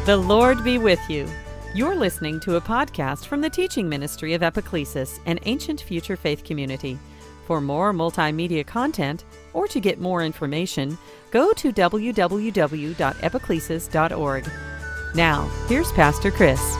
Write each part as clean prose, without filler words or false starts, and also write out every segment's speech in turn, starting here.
The Lord be with you. You're listening to a podcast from the teaching ministry of Epiclesis, an ancient future faith community. For more multimedia content, or to get more information, go to www.epiclesis.org. Now, here's Pastor Chris.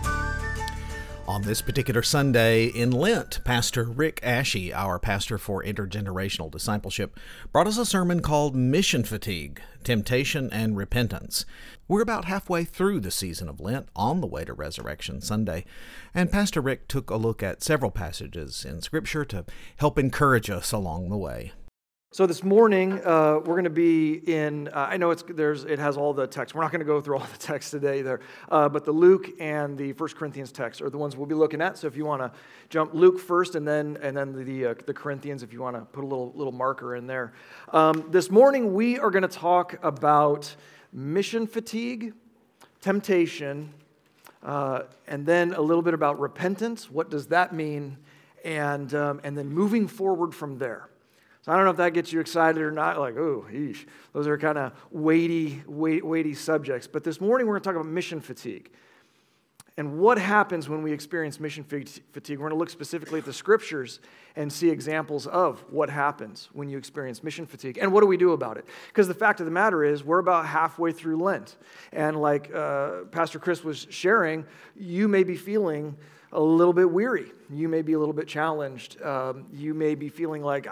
On this particular Sunday in Lent, Pastor Rick Ashey, our pastor for intergenerational discipleship, brought us a sermon called Mission Fatigue, Temptation and Repentance. We're about halfway through the season of Lent, on the way to Resurrection Sunday, and Pastor Rick took a look at several passages in Scripture to help encourage us along the way. So this morning, we're going to be in, I know it has all the text. We're not going to go through all the text today there, but the Luke and the 1 Corinthians text are the ones we'll be looking at. So if you want to jump Luke first and then the Corinthians, if you want to put a little marker in there. This morning, we are going to talk about mission fatigue, temptation, and then a little bit about repentance. What does that mean? And then moving forward from there. So I don't know if that gets you excited or not, like, oh, yeesh. Those are kind of weighty subjects. But this morning we're going to talk about mission fatigue. And what happens when we experience mission fatigue? We're going to look specifically at the Scriptures and see examples of what happens when you experience mission fatigue. And what do we do about it? Because the fact of the matter is, we're about halfway through Lent. And like Pastor Chris was sharing, you may be feeling a little bit weary. You may be a little bit challenged. You may be feeling like,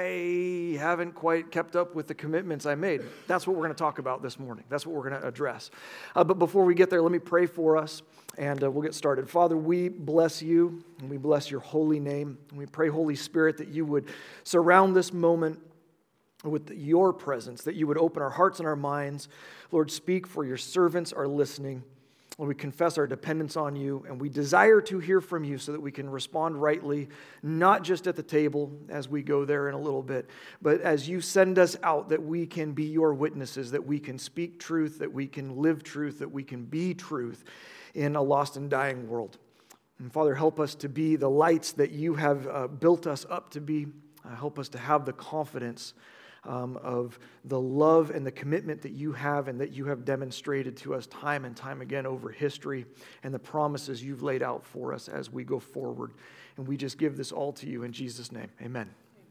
I haven't quite kept up with the commitments I made. That's what we're going to talk about this morning. That's what we're going to address. But before we get there, let me pray for us, and we'll get started. Father, we bless you, and we bless your holy name. And we pray, Holy Spirit, that you would surround this moment with your presence, that you would open our hearts and our minds. Lord, speak, for your servants are listening. Lord, we confess our dependence on you, and we desire to hear from you so that we can respond rightly, not just at the table as we go there in a little bit, but as you send us out, that we can be your witnesses, that we can speak truth, that we can live truth, that we can be truth in a lost and dying world. And Father, help us to be the lights that you have built us up to be. Help us to have the confidence of the love and the commitment that you have and that you have demonstrated to us time and time again over history, and the promises you've laid out for us as we go forward. And we just give this all to you in Jesus' name. Amen.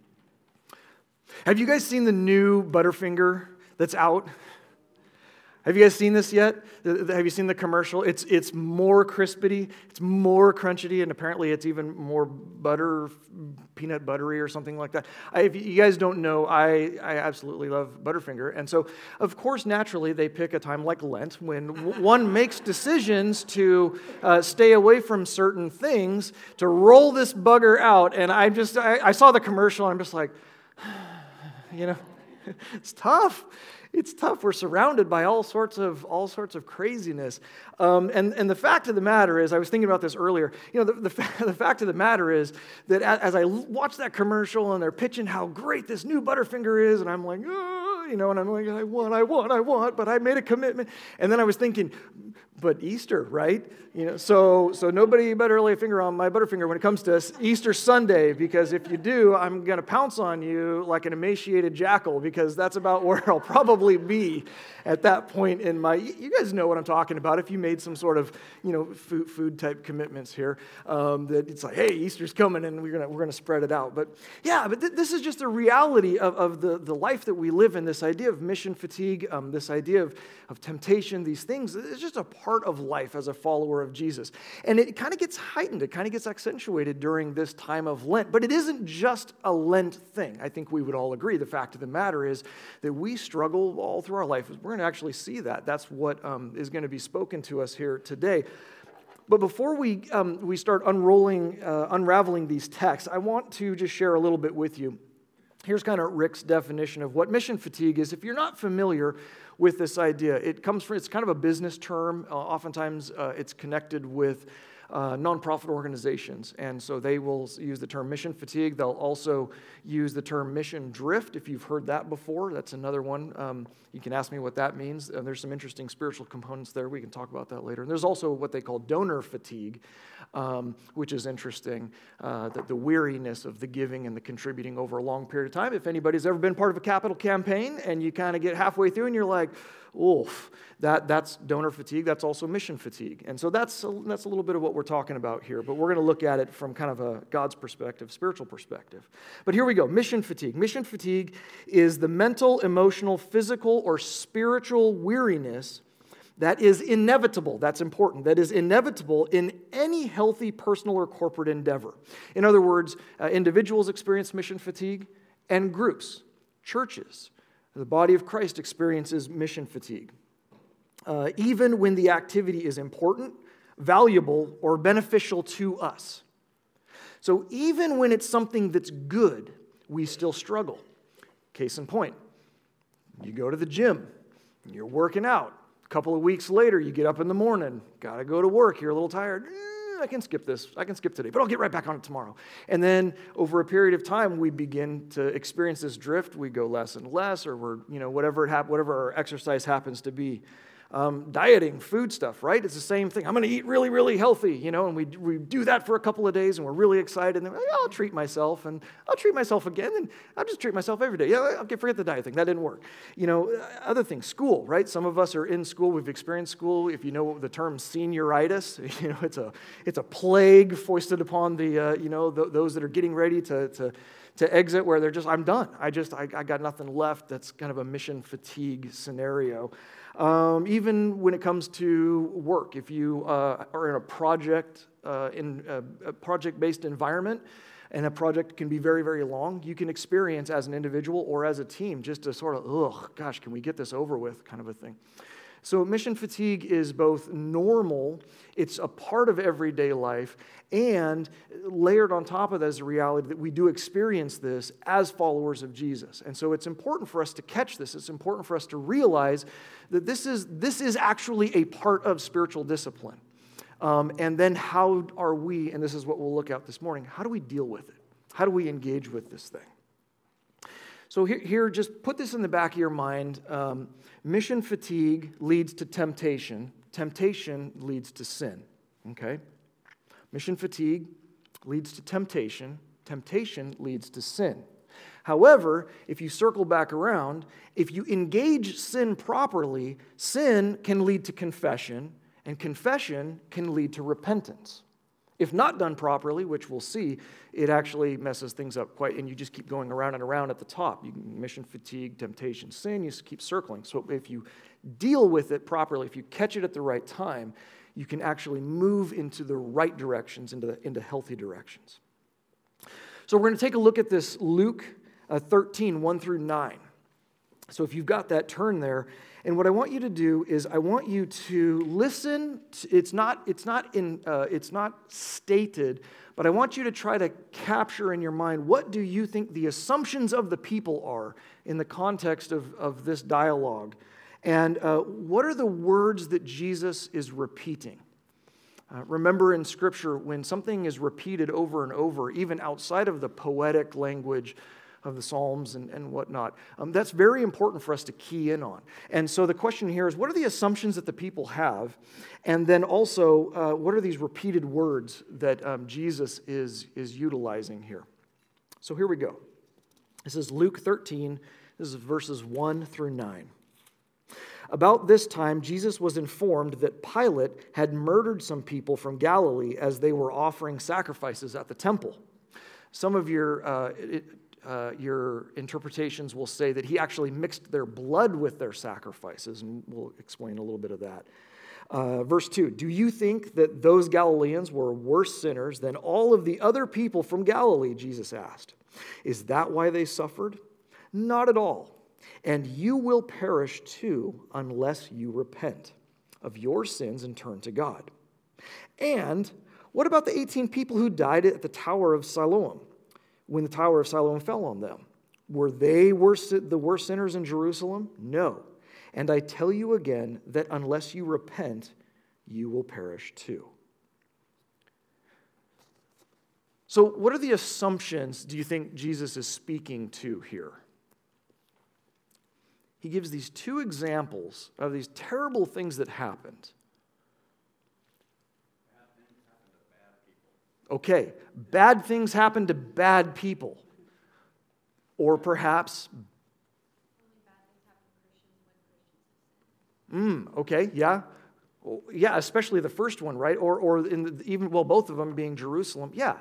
Have you guys seen the new Butterfinger that's out? Have you guys seen this yet? Have you seen the commercial? It's more crispity, it's more crunchity, and apparently it's even more peanut buttery or something like that. If you guys don't know, I absolutely love Butterfinger. And so, of course, naturally, they pick a time like Lent when one makes decisions to stay away from certain things, to roll this bugger out. And I saw the commercial, and I'm just like, it's tough. It's tough. We're surrounded by all sorts of craziness. And the fact of the matter is, I was thinking about this earlier, the fact of the matter is that as I watch that commercial and they're pitching how great this new Butterfinger is, and I'm like, and I'm like, I want, but I made a commitment. And then I was thinking, but Easter, right? So nobody better lay a finger on my Butterfinger when it comes to Easter Sunday, because if you do, I'm going to pounce on you like an emaciated jackal, because that's about where I'll probably be at that point in my, you guys know what I'm talking about if you made some sort of, food type commitments here, that it's like, hey, Easter's coming and we're going to spread it out. But yeah, this is just a reality of the life that we live in, this idea of mission fatigue, this idea of temptation, these things. It's just a part of life as a follower of Jesus. And it kind of gets heightened, it kind of gets accentuated during this time of Lent. But it isn't just a Lent thing. I think we would all agree. The fact of the matter is that we struggle all through our life. We're going to actually see that. That's what is going to be spoken to us here today. But before we start unraveling these texts, I want to just share a little bit with you. Here's kind of Rick's definition of what mission fatigue is. If you're not familiar with this idea, it's kind of a business term. Oftentimes it's connected with nonprofit organizations, and so they will use the term mission fatigue. They'll also use the term mission drift, if you've heard that before. That's another one. You can ask me what that means. There's some interesting spiritual components there. We can talk about that later. And there's also what they call donor fatigue. which is interesting, that the weariness of the giving and the contributing over a long period of time. If anybody's ever been part of a capital campaign and you kind of get halfway through and you're like, oof, that's donor fatigue, that's also mission fatigue. And so that's a little bit of what we're talking about here, but we're going to look at it from kind of a God's perspective, spiritual perspective. But here we go, mission fatigue. Mission fatigue is the mental, emotional, physical, or spiritual weariness that is inevitable. That's important. That is inevitable in any healthy personal or corporate endeavor. In other words, individuals experience mission fatigue, and groups, churches, the body of Christ experiences mission fatigue. Even when the activity is important, valuable, or beneficial to us. So even when it's something that's good, we still struggle. Case in point, you go to the gym, you're working out. A couple of weeks later, you get up in the morning, got to go to work, you're a little tired. I can skip this, I can skip today, but I'll get right back on it tomorrow. And then over a period of time, we begin to experience this drift. We go less and less, or whatever our exercise happens to be. Dieting, food stuff, right? It's the same thing. I'm going to eat really, really healthy, and we do that for a couple of days, and we're really excited, and then I'll treat myself, and I'll treat myself again, and I'll just treat myself every day. Yeah, okay, forget the diet thing. That didn't work. Other things, school, right? Some of us are in school. We've experienced school. If you know the term senioritis, it's a plague foisted upon those that are getting ready to exit, where they're just, I'm done. I got nothing left. That's kind of a mission fatigue scenario. Even when it comes to work, if you are in a project-based environment, and a project can be very, very long, you can experience as an individual or as a team just a sort of, gosh, can we get this over with kind of a thing. So mission fatigue is both normal, it's a part of everyday life, and layered on top of that is the reality that we do experience this as followers of Jesus. And so it's important for us to catch this. It's important for us to realize that this is actually a part of spiritual discipline. And then how are we, and this is what we'll look at this morning, how do we deal with it? How do we engage with this thing? So here, just put this in the back of your mind. Mission fatigue leads to temptation. Temptation leads to sin. Okay? Mission fatigue leads to temptation. Temptation leads to sin. However, if you circle back around, if you engage sin properly, sin can lead to confession, and confession can lead to repentance. If not done properly, which we'll see, it actually messes things up quite, and you just keep going around and around at the top. Mission fatigue, temptation, sin, you just keep circling. So if you deal with it properly, if you catch it at the right time, you can actually move into the right directions, into healthy directions. So we're going to take a look at this Luke 13, 1 through 9. So if you've got that, turn there. And what I want you to do is I want you to listen. It's not stated, but I want you to try to capture in your mind, what do you think the assumptions of the people are in the context of this dialogue? And what are the words that Jesus is repeating? Remember in Scripture, when something is repeated over and over, even outside of the poetic language of the Psalms and whatnot, that's very important for us to key in on. And so the question here is, what are the assumptions that the people have? And then also, what are these repeated words that Jesus is utilizing here? So here we go. This is Luke 13. This is verses 1 through 9. About this time, Jesus was informed that Pilate had murdered some people from Galilee as they were offering sacrifices at the temple. Some of your interpretations will say that he actually mixed their blood with their sacrifices, and we'll explain a little bit of that. Verse 2, do you think that those Galileans were worse sinners than all of the other people from Galilee, Jesus asked. Is that why they suffered? Not at all. And you will perish too unless you repent of your sins and turn to God. And what about the 18 people who died at the Tower of Siloam, when the Tower of Siloam fell on them? Were they the worst sinners in Jerusalem? No. And I tell you again that unless you repent, you will perish too. So what are the assumptions do you think Jesus is speaking to here? He gives these two examples of these terrible things that happened. Okay, bad things happen to bad people. Or perhaps, okay, yeah. Yeah, especially the first one, right? Or both of them being Jerusalem. Yeah,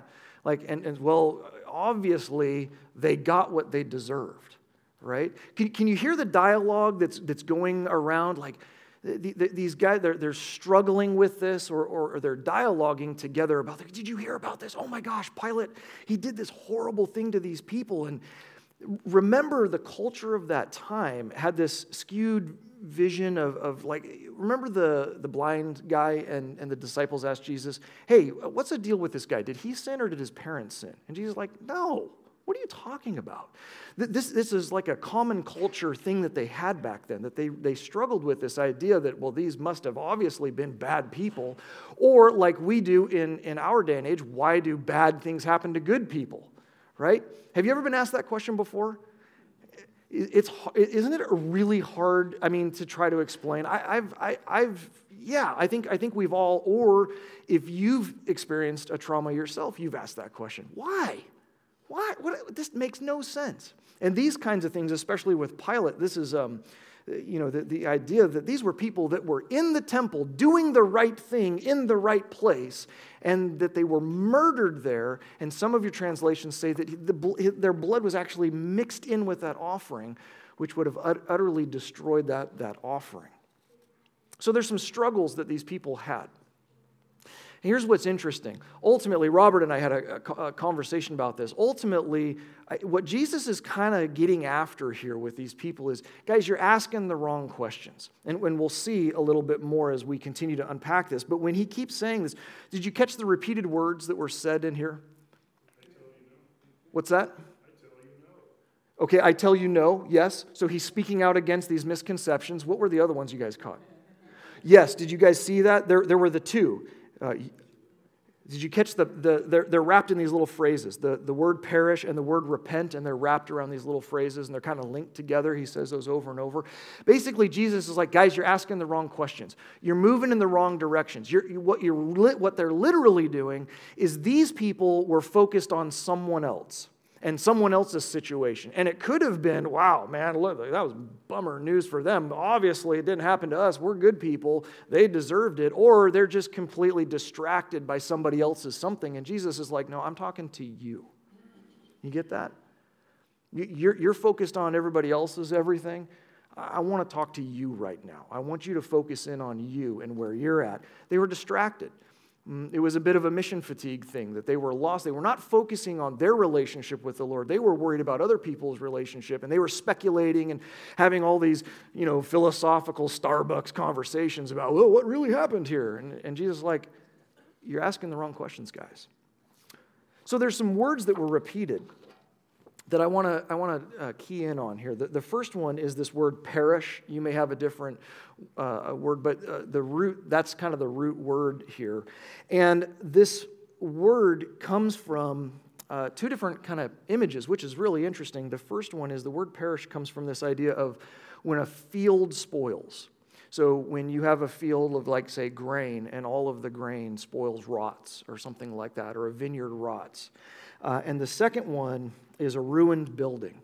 obviously they got what they deserved, right? Can you hear the dialogue that's going around? Like these guys, they're struggling with this, or they're dialoguing together about, did you hear about this? Oh my gosh, Pilate, he did this horrible thing to these people. And remember, the culture of that time had this skewed vision of remember the blind guy and the disciples asked Jesus, hey, what's the deal with this guy? Did he sin or did his parents sin? And Jesus is like, no, what are you talking about? This is like a common culture thing that they had back then, that they struggled with this idea that, well, these must have obviously been bad people, or like we do in our day and age, why do bad things happen to good people, right? Have you ever been asked that question before? Isn't it really hard, to try to explain? I think we've all, or if you've experienced a trauma yourself, you've asked that question. Why? Why? This makes no sense. And these kinds of things, especially with Pilate, this is, the idea that these were people that were in the temple doing the right thing in the right place, and that they were murdered there. And some of your translations say that their blood was actually mixed in with that offering, which would have utterly destroyed that offering. So there's some struggles that these people had. Here's what's interesting. Ultimately, Robert and I had a conversation about this. Ultimately, what Jesus is kind of getting after here with these people is, guys, you're asking the wrong questions. And we'll see a little bit more as we continue to unpack this. But when he keeps saying this, did you catch the repeated words that were said in here? I tell you no. What's that? I tell you no. Okay, I tell you no, yes. So he's speaking out against these misconceptions. What were the other ones you guys caught? Yes, did you guys see that? There were the two. Did you catch they're wrapped in these little phrases, the word perish and the word repent, and they're wrapped around these little phrases, and they're kind of linked together. He says those over and over. Basically, Jesus is like, guys, you're asking the wrong questions. You're moving in the wrong directions. What they're literally doing is these people were focused on someone else and someone else's situation. And it could have been, wow, man, look, that was bummer news for them. Obviously, it didn't happen to us. We're good people. They deserved it. Or they're just completely distracted by somebody else's something. And Jesus is like, no, I'm talking to you. You get that? You're focused on everybody else's everything. I want to talk to you right now. I want you to focus in on you and where you're at. They were distracted. It was a bit of a mission fatigue thing, that they were lost. They were not focusing on their relationship with the Lord. They were worried about other people's relationship, and they were speculating and having all these, philosophical Starbucks conversations about, well, what really happened here? And Jesus is like, you're asking the wrong questions, guys. So there's some words that were repeated that I want to key in on here. The first one is this word perish. You may have a different word, but the root, that's kind of the root word here. And this word comes from two different kind of images, which is really interesting. The first one is the word perish comes from this idea of when a field spoils. So when you have a field of, like, say, grain, and all of the grain spoils, rots, or something like that, or a vineyard rots. And the second one is a ruined building.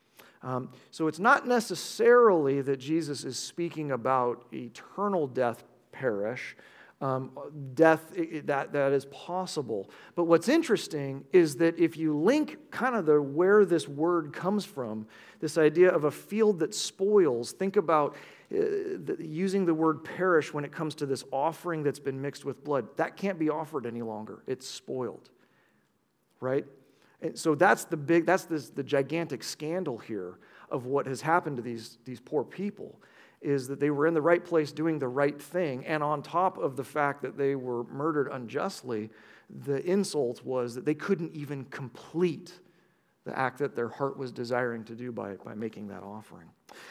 So it's not necessarily that Jesus is speaking about eternal death, perish, death that is possible. But what's interesting is that if you link kind of where this word comes from, this idea of a field that spoils, think about using the word perish when it comes to this offering that's been mixed with blood. That can't be offered any longer. It's spoiled, right? And so that's the gigantic scandal here of what has happened to these poor people, is that they were in the right place doing the right thing, and on top of the fact that they were murdered unjustly, the insult was that they couldn't even complete the act that their heart was desiring to do by making that offering.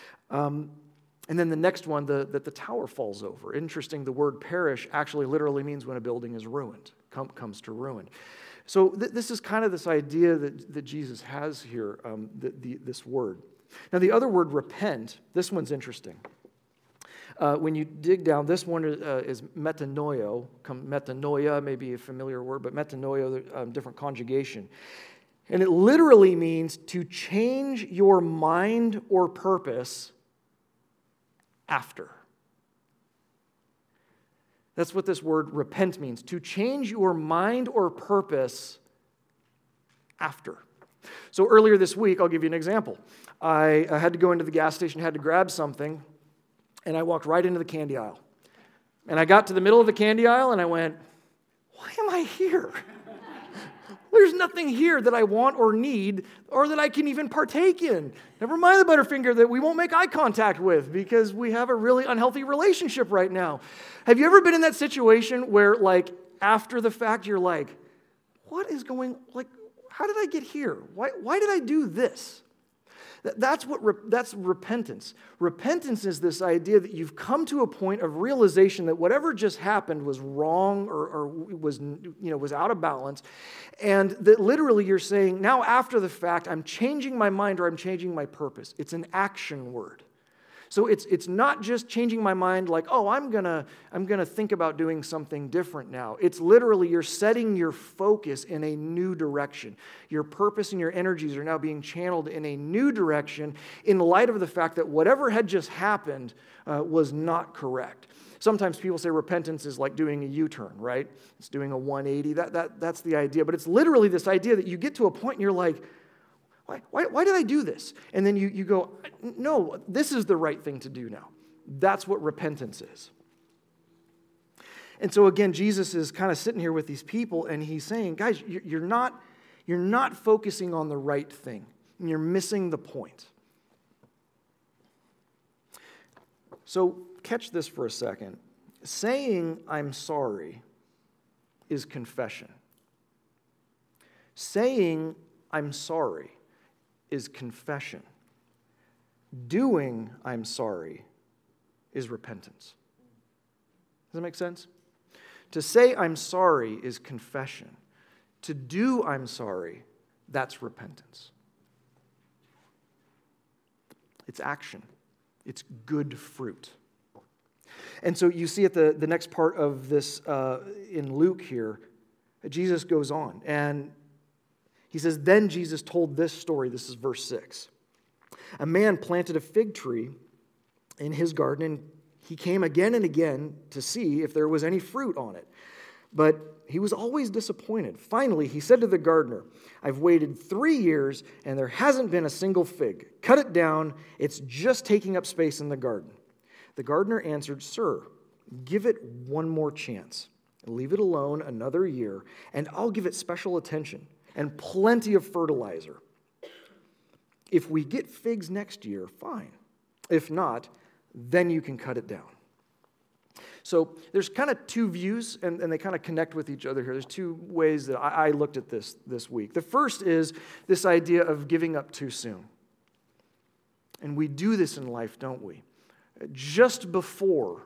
And then the next one, that the tower falls over. Interesting, the word perish actually literally means when a building is ruined, comes to ruin. So this is kind of this idea that Jesus has here, this word. Now the other word, repent, this one's interesting. When you dig down, this one is metanoia. Metanoia may be a familiar word, but metanoia, different conjugation. And it literally means to change your mind or purpose after. That's what this word repent means, to change your mind or purpose after. So earlier this week, I'll give you an example. I had to go into the gas station, had to grab something, and I walked right into the candy aisle. And I got to the middle of the candy aisle, and I went, why am I here? There's nothing here that I want or need or that I can even partake in. Never mind the Butterfinger that we won't make eye contact with because we have a really unhealthy relationship right now. Have you ever been in that situation where, like, after the fact, you're like, what is going, like, how did I get here? Why did I do this? That's repentance. Repentance is this idea that you've come to a point of realization that whatever just happened was wrong or was out of balance, and that literally you're saying, now after the fact, I'm changing my mind or I'm changing my purpose. It's an action word. So it's not just changing my mind like, oh, I'm gonna think about doing something different now. It's literally you're setting your focus in a new direction. Your purpose and your energies are now being channeled in a new direction in light of the fact that whatever had just happened was not correct. Sometimes people say repentance is like doing a U-turn, right? It's doing a 180. That's the idea. But it's literally this idea that you get to a point and you're like, why did I do this? And then you go, no, this is the right thing to do now. That's what repentance is. And so again, Jesus is kind of sitting here with these people and he's saying, guys, you're not focusing on the right thing. And you're missing the point. So catch this for a second. Saying I'm sorry is confession. Saying I'm sorry is confession. Doing I'm sorry is repentance. Does that make sense? To say I'm sorry is confession. To do I'm sorry, that's repentance. It's action. It's good fruit. And so you see at the next part of this in Luke here, Jesus goes on and he says, then Jesus told this story. This is verse 6. A man planted a fig tree in his garden, and he came again and again to see if there was any fruit on it. But he was always disappointed. Finally, he said to the gardener, I've waited 3 years, and there hasn't been a single fig. Cut it down. It's just taking up space in the garden. The gardener answered, Sir, give it one more chance. Leave it alone another year, and I'll give it special attention and plenty of fertilizer. If we get figs next year, fine. If not, then you can cut it down. So there's kind of two views, and they kind of connect with each other here. There's two ways that I looked at this week. The first is this idea of giving up too soon. And we do this in life, don't we? Just before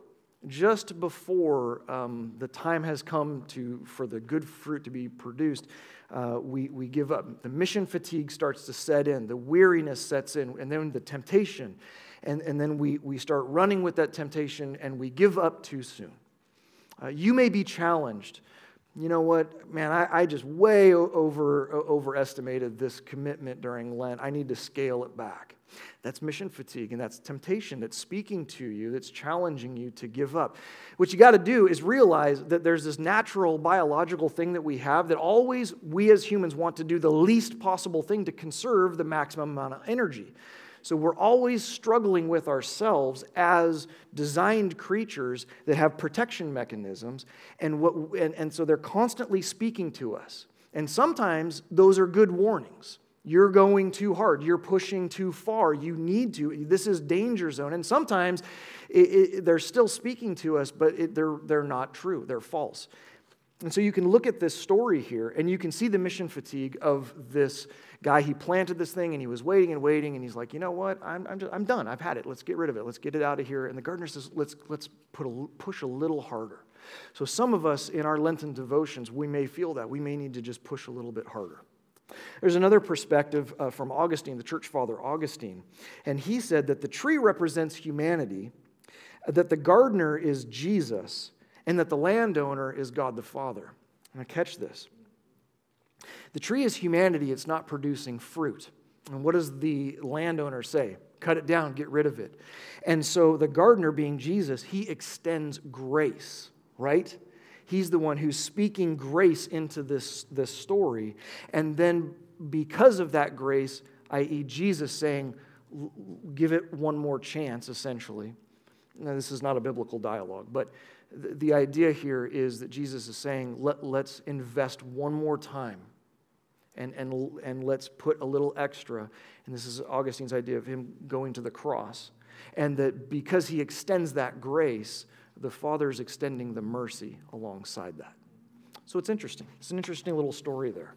the time has come for the good fruit to be produced, we give up. The mission fatigue starts to set in. The weariness sets in. And then the temptation. And then we start running with that temptation and we give up too soon. You may be challenged. You know what, man, I just way overestimated this commitment during Lent. I need to scale it back. That's mission fatigue, and that's temptation that's speaking to you, that's challenging you to give up. What you got to do is realize that there's this natural biological thing that we have that always we as humans want to do the least possible thing to conserve the maximum amount of energy. So we're always struggling with ourselves as designed creatures that have protection mechanisms, and so they're constantly speaking to us. And sometimes those are good warnings. You're going too hard. You're pushing too far. You need to. This is danger zone. And sometimes they're still speaking to us, but they're not true. They're false. And so you can look at this story here, and you can see the mission fatigue of this guy. He planted this thing, and he was waiting and waiting, and he's like, you know what? I'm done. I've had it. Let's get rid of it. Let's get it out of here. And the gardener says, let's push a little harder. So some of us in our Lenten devotions, we may feel that. We may need to just push a little bit harder. There's another perspective from Augustine, the church father Augustine, and he said that the tree represents humanity, that the gardener is Jesus, and that the landowner is God the Father. Now catch this. The tree is humanity. It's not producing fruit. And what does the landowner say? Cut it down, get rid of it. And so the gardener, being Jesus, he extends grace, right? He's the one who's speaking grace into this story. And then because of that grace, i.e. Jesus saying, give it one more chance, essentially. Now, this is not a biblical dialogue, but the idea here is that Jesus is saying, let's invest one more time and let's put a little extra. And this is Augustine's idea of him going to the cross. And that because he extends that grace, the Father's extending the mercy alongside that. So it's interesting. It's an interesting little story there.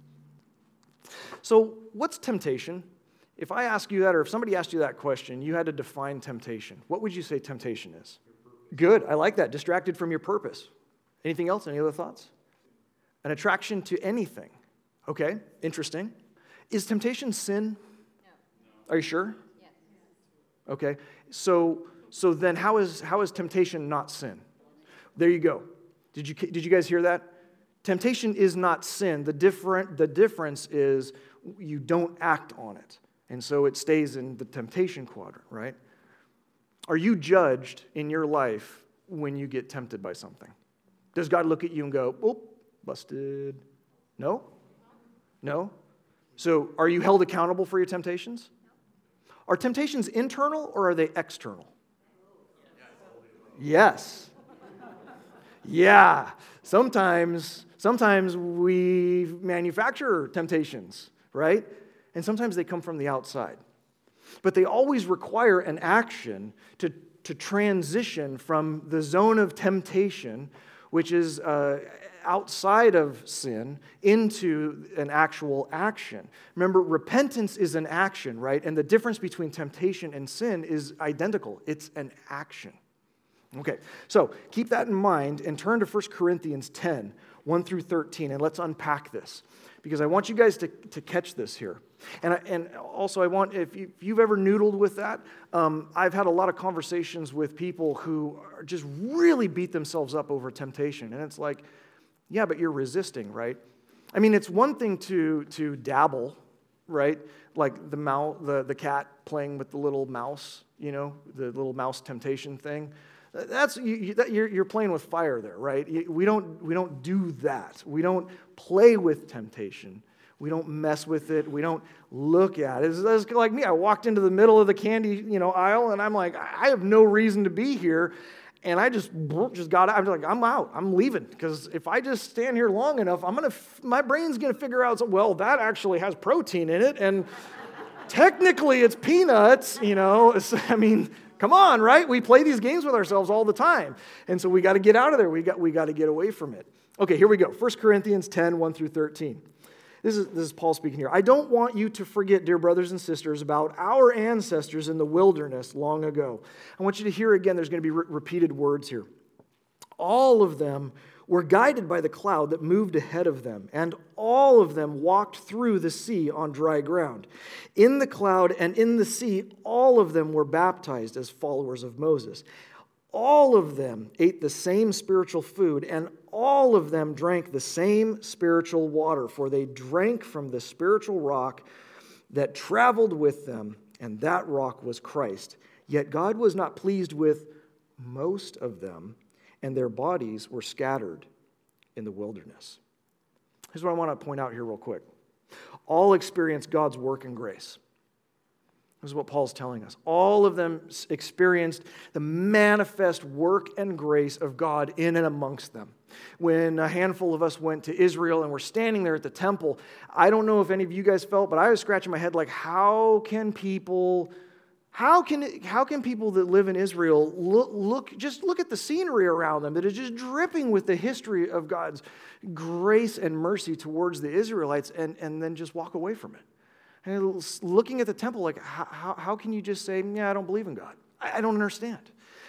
So what's temptation? If I ask you that, or if somebody asked you that question, you had to define temptation. What would you say temptation is? Good. I like that. Distracted from your purpose. Anything else? Any other thoughts? An attraction to anything. Okay. Interesting. Is temptation sin? No. Are you sure? Yes. Okay. So then how is temptation not sin? There you go. Did you guys hear that? Temptation is not sin. The difference is you don't act on it. And so it stays in the temptation quadrant, right? Are you judged in your life when you get tempted by something? Does God look at you and go, oh, busted? No? No? So are you held accountable for your temptations? Are temptations internal or are they external? Yes. Yeah. Sometimes we manufacture temptations, right? And sometimes they come from the outside. But they always require an action to transition from the zone of temptation, which is outside of sin, into an actual action. Remember, repentance is an action, right? And the difference between temptation and sin is identical. It's an action. Okay, so keep that in mind and turn to 1 Corinthians 10, 1 through 13, and let's unpack this. Because I want you guys to catch this here. And also I want, if you've ever noodled with that, I've had a lot of conversations with people who are just really beat themselves up over temptation. And it's like, yeah, but you're resisting, right? I mean, it's one thing to dabble, right? Like the cat playing with the little mouse, the little mouse temptation thing. You're playing with fire there, right? We don't do that. We don't play with temptation. We don't mess with it. We don't look at it. It's like me. I walked into the middle of the candy, aisle, and I'm like, I have no reason to be here, and I just got out. I'm like, I'm out. I'm leaving because if I just stand here long enough, my brain's gonna figure out. Well, that actually has protein in it, and technically it's peanuts. I mean. Come on, right? We play these games with ourselves all the time. And so we got to get out of there. We got to get away from it. Okay, here we go. 1 Corinthians 10, 1 through 13. This is Paul speaking here. I don't want you to forget, dear brothers and sisters, about our ancestors in the wilderness long ago. I want you to hear again, there's going to be repeated words here. All of them were guided by the cloud that moved ahead of them, and all of them walked through the sea on dry ground. In the cloud and in the sea, all of them were baptized as followers of Moses. All of them ate the same spiritual food, and all of them drank the same spiritual water, for they drank from the spiritual rock that traveled with them, and that rock was Christ. Yet God was not pleased with most of them, and their bodies were scattered in the wilderness. Here's what I want to point out here real quick. All experienced God's work and grace. This is what Paul's telling us. All of them experienced the manifest work and grace of God in and amongst them. When a handful of us went to Israel and were standing there at the temple, I don't know if any of you guys felt, but I was scratching my head like, how can people that live in Israel look at the scenery around them that is just dripping with the history of God's grace and mercy towards the Israelites and then just walk away from it? And looking at the temple, like, how can you just say, yeah, I don't believe in God? I don't understand.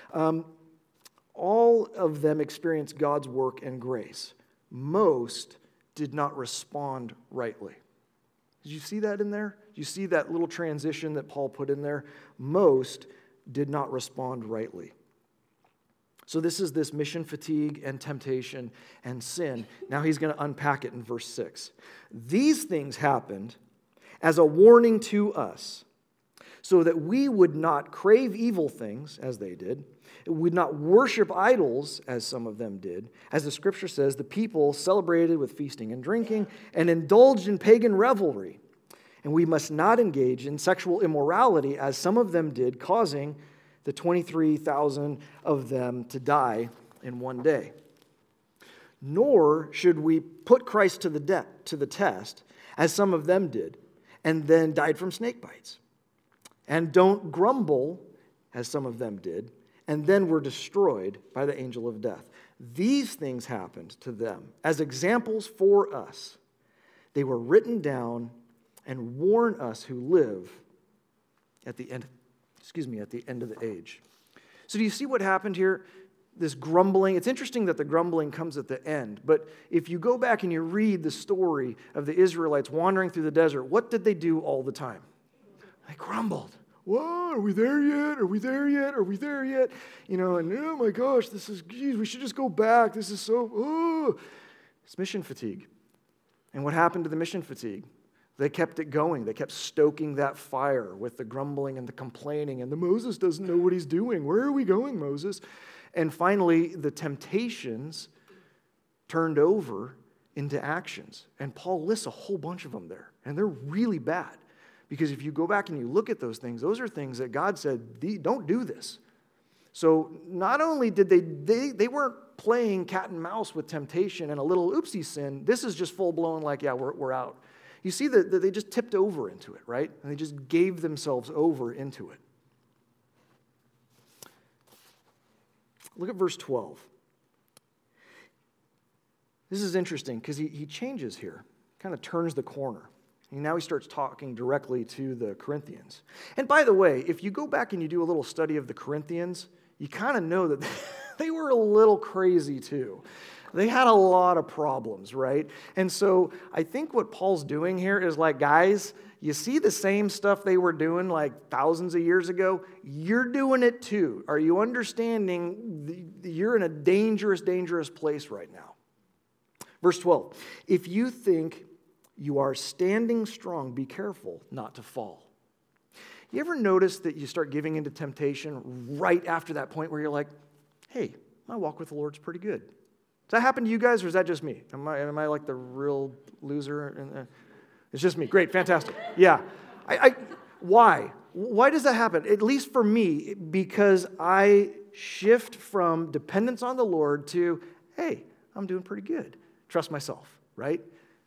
All of them experienced God's work and grace. Most did not respond rightly. Did you see that in there? Did you see that little transition that Paul put in there? Most did not respond rightly. So this is this mission fatigue and temptation and sin. Now he's going to unpack it in verse 6. These things happened as a warning to us, so that we would not crave evil things, as they did, would not worship idols, as some of them did. As the scripture says, the people celebrated with feasting and drinking and indulged in pagan revelry. And we must not engage in sexual immorality, as some of them did, causing the 23,000 of them to die in one day. Nor should we put Christ to the test, as some of them did, and then died from snake bites. And don't grumble, as some of them did, and then were destroyed by the angel of death. These things happened to them as examples for us. They were written down and warn us who live at the end of the age. So do you see what happened here? This grumbling. It's interesting that the grumbling comes at the end, but if you go back and you read the story of the Israelites wandering through the desert, what did they do all the time? They grumbled. Whoa, are we there yet? Are we there yet? Are we there yet? And oh my gosh, we should just go back. This is it's mission fatigue. And what happened to the mission fatigue? They kept it going. They kept stoking that fire with the grumbling and the complaining, and the Moses doesn't know what he's doing. Where are we going, Moses? And finally, the temptations turned over into actions. And Paul lists a whole bunch of them there, and they're really bad. Because if you go back and you look at those things are things that God said, don't do this. So not only did they weren't playing cat and mouse with temptation and a little oopsie sin, this is just full-blown like, yeah, we're out. You see that they just tipped over into it, right? And they just gave themselves over into it. Look at verse 12. This is interesting because he changes here, kind of turns the corner. And now he starts talking directly to the Corinthians. And by the way, if you go back and you do a little study of the Corinthians, you kind of know that they were a little crazy too. They had a lot of problems, right? And so I think what Paul's doing here is like, guys, you see the same stuff they were doing like thousands of years ago? You're doing it too. Are you understanding you're in a dangerous, dangerous place right now? Verse 12, if you think you are standing strong, be careful not to fall. You ever notice that you start giving into temptation right after that point where you're like, hey, my walk with the Lord's pretty good? Does that happen to you guys, or is that just me? Am I like the real loser? It's just me. Great, fantastic. Yeah. Why? Why does that happen? At least for me, because I shift from dependence on the Lord to, hey, I'm doing pretty good. Trust myself, right?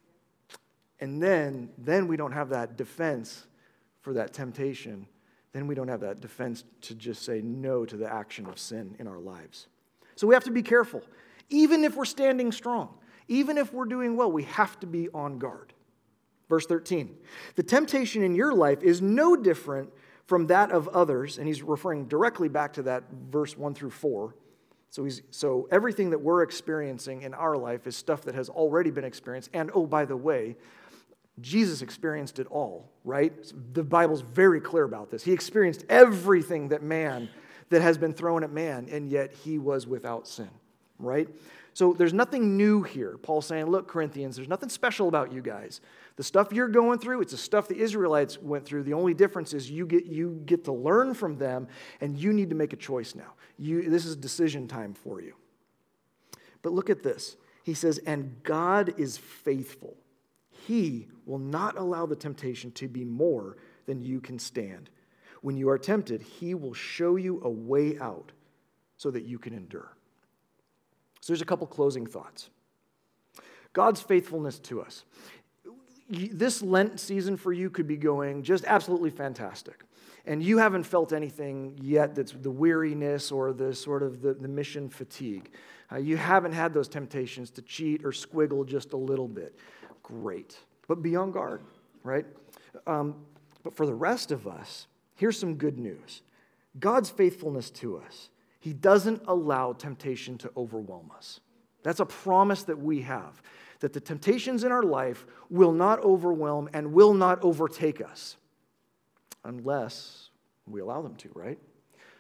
And then we don't have that defense for that temptation. Then we don't have that defense to just say no to the action of sin in our lives. So we have to be careful. Even if we're standing strong, even if we're doing well, we have to be on guard. Verse 13, the temptation in your life is no different from that of others. And he's referring directly back to that verse 1 through 4. So everything that we're experiencing in our life is stuff that has already been experienced. And oh, by the way, Jesus experienced it all, right? The Bible's very clear about this. He experienced everything that has been thrown at man, and yet he was without sin, right? So there's nothing new here. Paul's saying, look, Corinthians, there's nothing special about you guys. The stuff you're going through, it's the stuff the Israelites went through. The only difference is you get to learn from them, and you need to make a choice now. This is decision time for you. But look at this. He says, and God is faithful. He will not allow the temptation to be more than you can stand. When you are tempted, he will show you a way out so that you can endure. So there's a couple closing thoughts. God's faithfulness to us. This Lent season for you could be going just absolutely fantastic. And you haven't felt anything yet that's the weariness or the sort of the mission fatigue. You haven't had those temptations to cheat or squiggle just a little bit. Great. But be on guard, right? But for the rest of us, here's some good news. God's faithfulness to us. He doesn't allow temptation to overwhelm us. That's a promise that we have, that the temptations in our life will not overwhelm and will not overtake us unless we allow them to, right?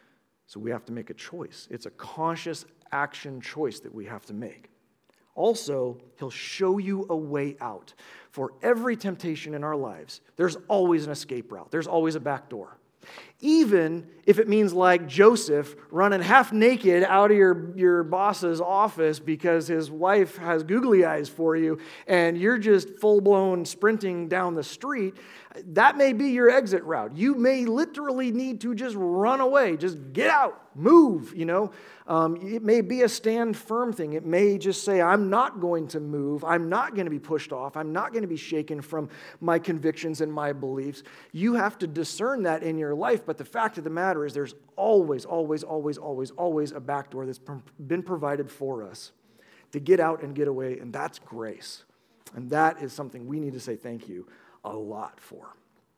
So we have to make a choice. It's a conscious action choice that we have to make. Also, he'll show you a way out. For every temptation in our lives, there's always an escape route. There's always a back door. Even if it means like Joseph running half naked out of your boss's office because his wife has googly eyes for you and you're just full-blown sprinting down the street, that may be your exit route. You may literally need to just run away, just get out, move, It may be a stand firm thing. It may just say, I'm not going to move. I'm not going to be pushed off. I'm not going to be shaken from my convictions and my beliefs. You have to discern that in your life, but the fact of the matter is there's always, always, always, always, always a back door that's been provided for us to get out and get away, and that's grace. And that is something we need to say thank you a lot for.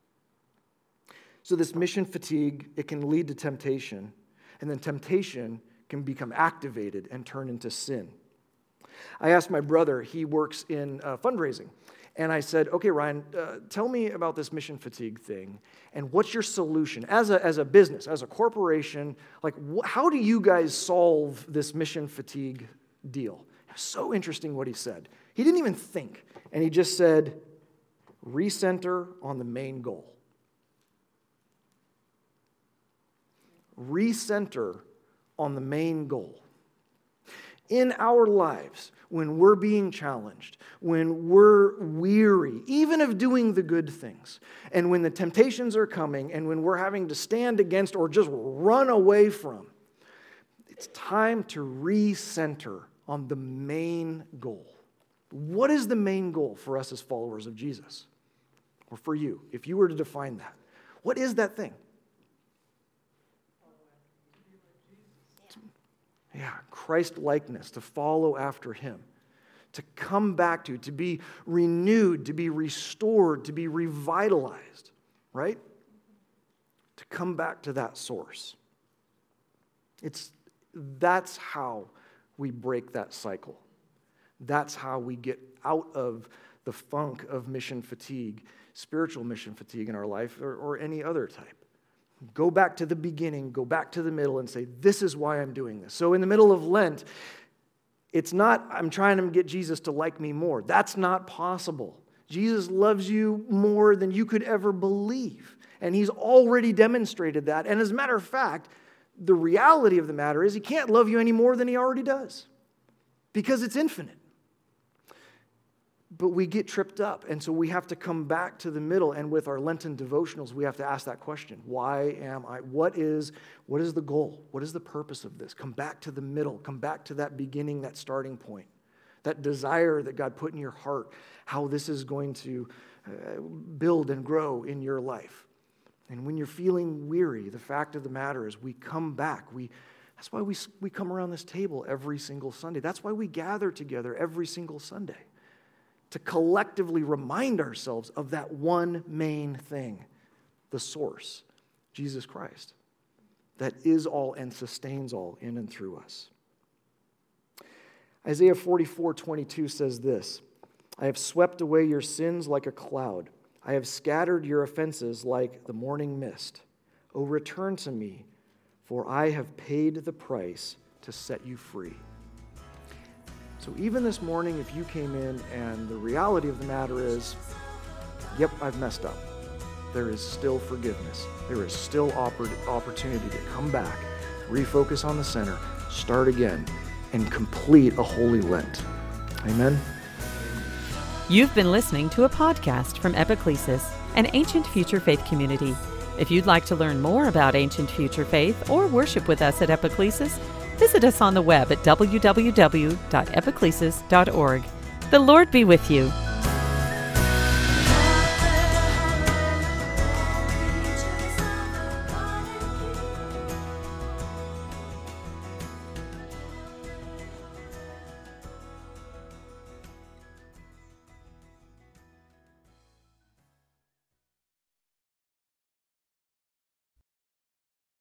So this mission fatigue, it can lead to temptation, and then temptation can become activated and turn into sin. I asked my brother, he works in fundraising, and I said, okay, Ryan, tell me about this mission fatigue thing, and what's your solution? As a business, as a corporation, how do you guys solve this mission fatigue deal? It was so interesting what he said. He didn't even think, and he just said, recenter on the main goal. Recenter on the main goal. In our lives, when we're being challenged, when we're weary, even of doing the good things, and when the temptations are coming, and when we're having to stand against or just run away from, it's time to recenter on the main goal. What is the main goal for us as followers of Jesus? Or for you, if you were to define that? What is that thing? Yeah, Christ-likeness, to follow after him, to come back to be renewed, to be restored, to be revitalized, right? To come back to that source. That's how we break that cycle. That's how we get out of the funk of mission fatigue, spiritual mission fatigue in our life, or any other type. Go back to the beginning, go back to the middle and say, this is why I'm doing this. So in the middle of Lent, it's not, I'm trying to get Jesus to like me more. That's not possible. Jesus loves you more than you could ever believe. And he's already demonstrated that. And as a matter of fact, the reality of the matter is he can't love you any more than he already does. Because it's infinite. But we get tripped up, and so we have to come back to the middle, and with our Lenten devotionals, we have to ask that question. Why am I? What is the goal? What is the purpose of this? Come back to the middle. Come back to that beginning, that starting point, that desire that God put in your heart, how this is going to build and grow in your life. And when you're feeling weary, the fact of the matter is we come back. That's why we come around this table every single Sunday. That's why we gather together every single Sunday. To collectively remind ourselves of that one main thing, the source, Jesus Christ, that is all and sustains all in and through us. Isaiah 44:22 says this, I have swept away your sins like a cloud. I have scattered your offenses like the morning mist. O return to me, for I have paid the price to set you free. So even this morning, if you came in and the reality of the matter is, yep, I've messed up, there is still forgiveness. There is still opportunity to come back, refocus on the center, start again, and complete a holy Lent. Amen? You've been listening to a podcast from Epiclesis, an ancient future faith community. If you'd like to learn more about ancient future faith or worship with us at Epiclesis, visit us on the web at www.epiclesis.org. The Lord be with you.